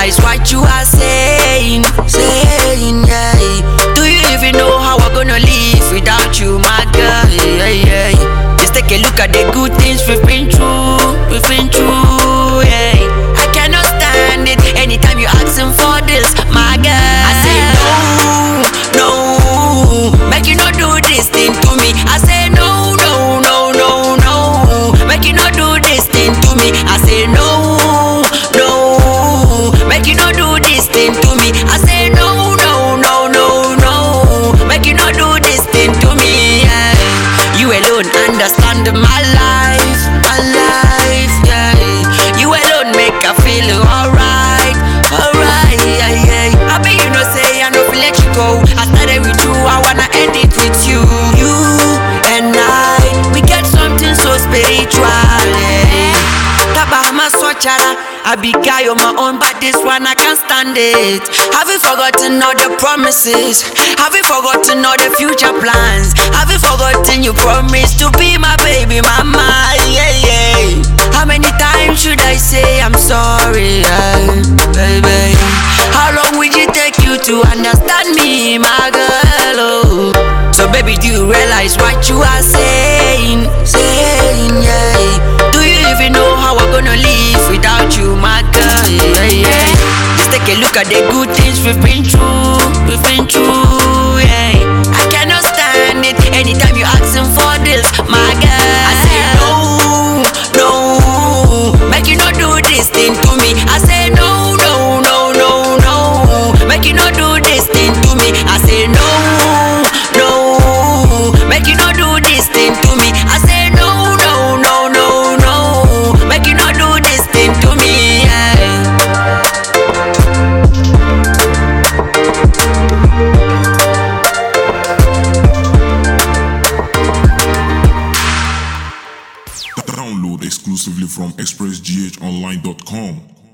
realize what you are saying, yeah. Do you even know how I'm gonna live without you, my girl? Yeah. Just take a look at the good things we've been through, yeah. I cannot stand it anytime you asking for this, my girl. I say no, make you not do this thing to me. I say no, make you not do this thing to me. I say no, make you not do this thing to me. I say no, make you not do this thing to me, yeah. You alone understand my life, yeah. You alone make I feel alright, yeah. I bet you know say I no feel let you go. I started with you, I wanna end it with you. You and I, we get something so spiritual, yeah. Tabahama Swachara, I be guy on my own, but this one I can't stand it. Have you forgotten all the promises? Have you forgotten all the future plans? Have you forgotten you promised to be my baby mama? Yeah. How many times should I say I'm sorry, baby? How long will it take you to understand me, my girl? Oh. So baby, do you realize what you are saying, yeah? Do you even know how I'm gonna live without you, my girl? Yeah. Just take a look at the good things we've been through, yeah. I cannot stand it anytime you asking for this, my girl. I say no, make you not do this thing to me. I say no, make you not do this thing to me. I say no, make you not do this thing to me. I say no, make you not do this thing to me, yeah. Download exclusively from expressghonline.com.